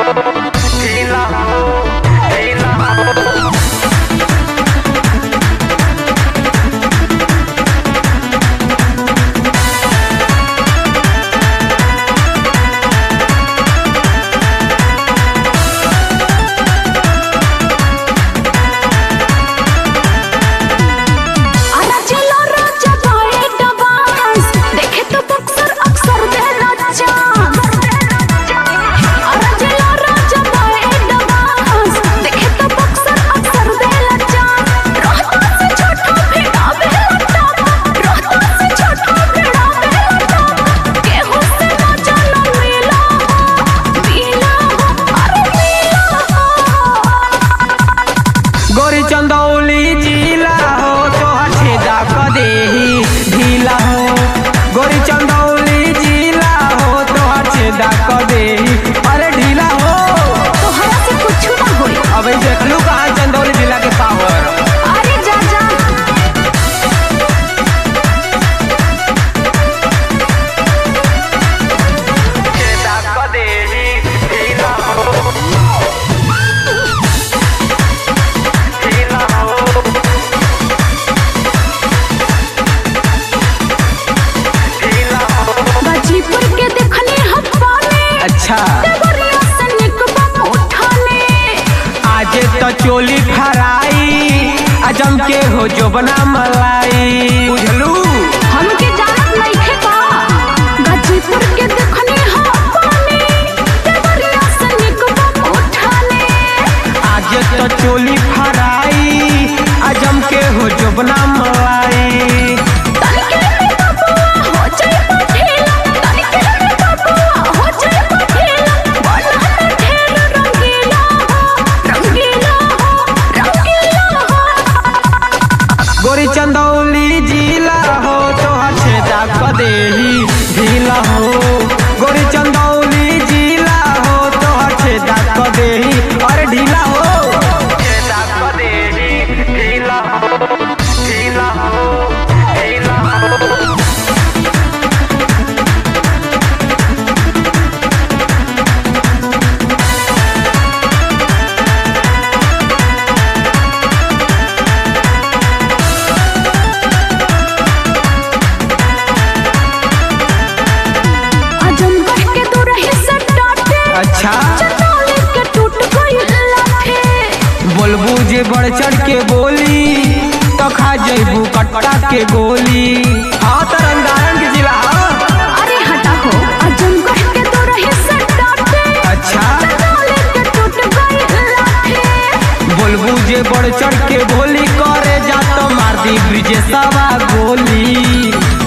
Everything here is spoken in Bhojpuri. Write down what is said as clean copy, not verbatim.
चंदौली जिला हो तो छेदा क देही ढीला हो। गोरी चंदौली जिला हो तो छेदा क देही अरे ढीला हो। तोहरा से कुछ ना होई। अबे देख लू कहाँ चंदौली जिला के पावर। अरे जा जा छेदा क देही ढीला हो। गाजीपुर के देखने हप्पा में अच्छा देवरिया सैनिक बम उठाने आजे तो चोली फराई अजम के हो जो बना मलाई बुझलू। हमके जानत नइखे का गाजीपुर के देखने हप्पा में देवरिया सैनिक बम उठाने आजे तो चोली फराई अजम के हो जो बना मलाई। गोरी चंदौली जिला हो तो छेदा क देही ढीला हो। गोरी चंदौली जिला हो तो छेदा क देही अरे ढीला हो। छेदा क देही ढीला हो ढीला हो ढीला हो। अच्छा के टूट गई लाठे बोलबू जे बढ़ चढ़ के बोली तो खा जैबू कट्टा के गोली। हाँ तरंगारन के जिला। अरे हटा हो आजमगढ़ के तो रहे सट्टाटे अच्छा के टूट गई लाठे बोलबू जे बढ़ चढ़ के बोली करे जा तो मार दी ब्रिजेशवा गोली।